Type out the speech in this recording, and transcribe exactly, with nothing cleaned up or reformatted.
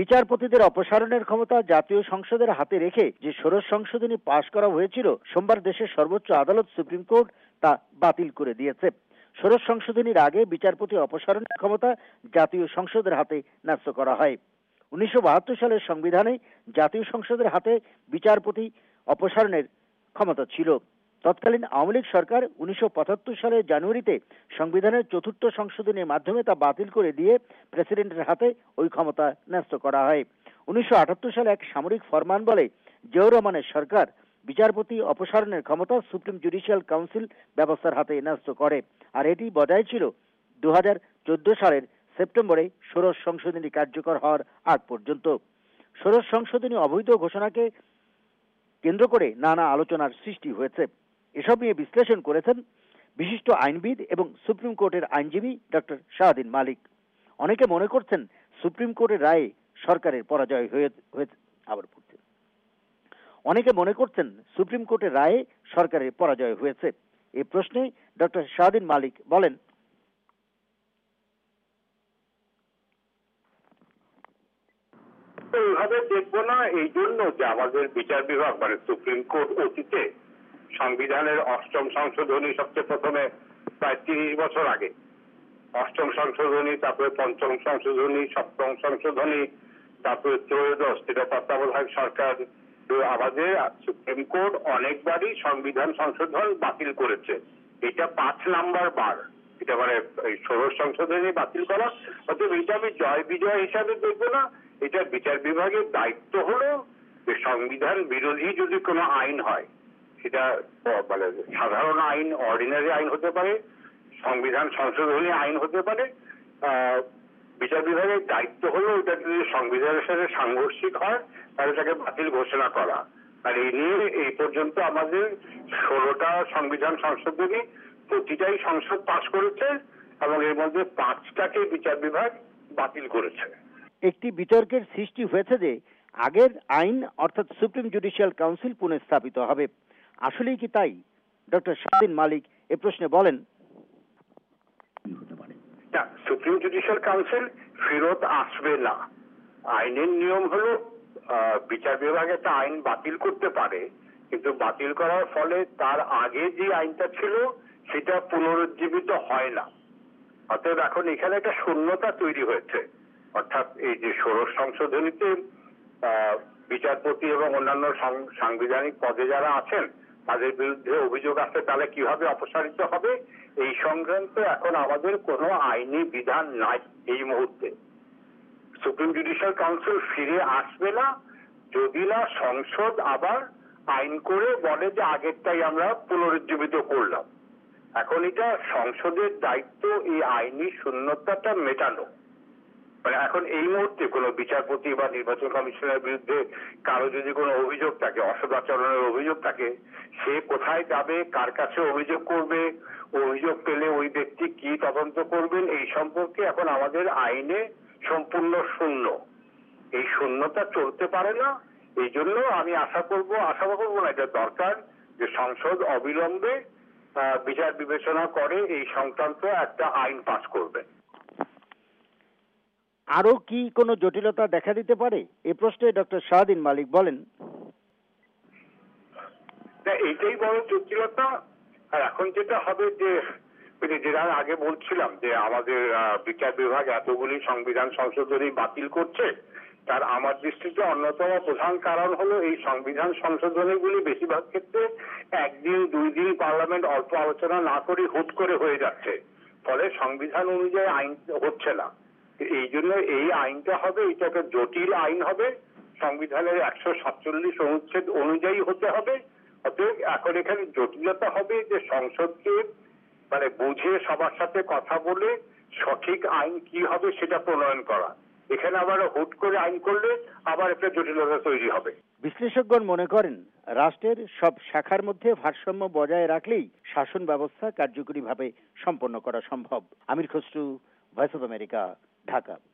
বিচারপতিদের অপসারণের ক্ষমতা জাতীয় সংসদের হাতে রেখে যে ষোড়শ সংশোধনী পাশ করা হয়েছিল, সোমবার দেশের সর্বোচ্চ আদালত সুপ্রিম কোর্ট তা বাতিল করে দিয়েছে। ষোড়শ সংশোধনীর আগে বিচারপতি অপসারণের ক্ষমতা জাতীয় সংসদের হাতে ন্যস্ত করা হয়। উনিশশো বাহাত্তর সালের সংবিধানে জাতীয় সংসদের হাতে বিচারপতি অপসারণের ক্ষমতা ছিল। তৎকালীন আওয়ামী লীগ সরকার উনিশশো পঁচাত্তর সালের জানুয়ারিতে সংবিধানের চতুর্থ সংশোধনীর মাধ্যমে তা বাতিল করে দিয়ে প্রেসিডেন্টের হাতে ওই ক্ষমতা ন্যস্ত করা হয়। উনিশশো আটাত্তর সালে এক সামরিক ফরমান বলে জিয়াউর রহমানের সরকার বিচারপতি অপসারণের ক্ষমতা সুপ্রিম জুডিশিয়াল কাউন্সিল ব্যবস্থার হাতে ন্যস্ত করে, আর এটি বজায় ছিল দু হাজার চোদ্দ সালের সেপ্টেম্বরে ষোড়শ সংশোধনী কার্যকর হওয়ার আগ পর্যন্ত। ষোড়শ সংশোধনী অবৈধ ঘোষণাকে কেন্দ্র করে নানা আলোচনার সৃষ্টি হয়েছে। এসব নিয়ে বিশ্লেষণ করেছেন বিশিষ্ট আইনবিদ এবং সুপ্রিম কোর্টের আইনজীবী ডক্টর শাহদিন মালিক। অনেকে মনে করছেন সুপ্রিম কোর্টের রায়ে সরকারের পরাজয় হয়েছে আবার পড়ছে অনেকে মনে করছেন সুপ্রিম কোর্টের রায়ে সরকারের পরাজয় হয়েছে। এই প্রশ্নে ডক্টর শাহদিন মালিক বলেন, এইভাবে দেখবো না, এই জন্য যে আমাদের বিচার বিভাগ মানে সুপ্রিম কোর্ট অতীতে সংবিধানের অষ্টম সংশোধনী সবচেয়ে প্রথমে প্রায় তিরিশ বছর আগে অষ্টম সংশোধনী, তারপরে পঞ্চম সংশোধনী, সপ্তম সংশোধনী, তারপরে ত্রয়োদশ, যেটা তত্ত্বাবধায়ক সরকার, আমাদের সুপ্রিম কোর্ট অনেকবারই সংবিধান সংশোধন বাতিল করেছে। এটা পাঁচ নাম্বার বার, এটা মানে ষোড়শ সংশোধনী বাতিল করা। অতএব এটা আমি জয় বিজয় হিসাবে দেখবো না। এটা বিচার বিভাগের দায়িত্ব হলো যে সংবিধান বিরোধী যদি কোনো আইন হয়, সেটা মানে সাধারণ আইন, অর্ডিনারি আইন হতে পারে, সংবিধান সংশোধনী আইন হতে পারে, বিচার বিভাগের দায়িত্ব হলো এটা যদি সংবিধানের সাথে সাংঘর্ষিক হয় তাহলে তাকে বাতিল ঘোষণা করা। আর এই নিয়ে এই পর্যন্ত আমাদের ষোলোটা সংবিধান সংশোধনী প্রতিটাই সংসদ পাশ করেছে এবং এর মধ্যে পাঁচটাকে বিচার বিভাগ বাতিল করেছে। একটি বিতর্কের সৃষ্টি হয়েছে যে আগের আইন অর্থাৎ সুপ্রিম জুডিশিয়াল কাউন্সিল পুনঃস্থাপিত হবে। আসলেই কি তাই? ডক্টর শাহদিন মালিক এ প্রশ্নে বলেন, সুপ্রিম জুডিশিয়াল কাউন্সিল ফেরত আসবে না। আইনের নিয়ম হলো বিচার বিভাগ একটা আইন বাতিল করতে পারে, কিন্তু বাতিল করার ফলে তার আগে যে আইনটা ছিল সেটা পুনরুজ্জীবিত হয় না। অতএব এখন এখানে একটা শূন্যতা তৈরি হয়েছে। অর্থাৎ এই যে ষোড়শ সংশোধনীতে বিচারপতি এবং অন্যান্য সাংবিধানিক পদে যারা আছেন তাদের বিরুদ্ধে অভিযোগ আছে, তাহলে কিভাবে অপসারিত হবে এই সংক্রান্ত এখন আমাদের কোনো আইনি বিধান নাই এই মুহূর্তে। সুপ্রিম জুডিশিয়াল কাউন্সিল ফিরে আসবে না যদি না সংসদ আবার আইন করে বলে যে আগেরটাই আমরা পুনরুজ্জীবিত করলাম। এখন এটা সংসদের দায়িত্ব এই আইনি শূন্যতাটা মেটানো। মানে এখন এই মুহূর্তে কোনো বিচারপতি বা নির্বাচন কমিশনের বিরুদ্ধে কারো যদি কোনো অভিযোগ থাকে, অসদাচরণের অভিযোগ থাকে, সে কোথায় যাবে, কার কাছে অভিযোগ করবে, অভিযোগ পেলে ওই ব্যক্তি কি তদন্ত করবেন, এই সম্পর্কে এখন আমাদের আইনে সম্পূর্ণ শূন্য। এই শূন্যতা চলতে পারে না। এই জন্য আমি আশা করব আশা করবো না এটা দরকার যে সংসদ অবিলম্বে বিচার বিবেচনা করে এই সংক্রান্ত একটা আইন পাস করবে। আরো কি কোনো জটিলতা দেখা দিতে পারে এ প্রশ্নে ডক্টর শাহদিন মালিক বলেন, এইটাই বড় জটিলতা। আর এখন যেটা হবে যে যেটা আগে বলছিলাম যে আমাদের বিচার বিভাগ এতগুলি সংবিধান সংশোধনী বাতিল করছে, তার আমার দৃষ্টিতে অন্যতম প্রধান কারণ হলো এই সংবিধান সংশোধনীগুলি বেশিরভাগ ক্ষেত্রে একদিন দুই দিন পার্লামেন্ট অল্প আলোচনা না করে হুট করে হয়ে যাচ্ছে, ফলে সংবিধান অনুযায়ী আইন হচ্ছে না। এই জন্য এই আইনটা হবে, এটা একটা জটিল আইন হবে, সংবিধানের একশো সাতচল্লিশ অনুচ্ছেদ অনুযায়ী হতে হবে। অতএব এখন এখানে জটিলতা হবে যে সংসদকে মানে বুঝে সবার সাথে কথা বলে সঠিক আইন কি হবে সেটা প্রণয়ন করা। এখানে আবার হুট করে আইন করলে আবার একটা জটিলতা তৈরি হবে। বিশ্লেষকগণ মনে করেন রাষ্ট্রের সব শাখার মধ্যে ভারসাম্য বজায় রাখলেই শাসন ব্যবস্থা কার্যকরীভাবে সম্পন্ন করা সম্ভব। Amir Khasru, voice of America, Dhaka.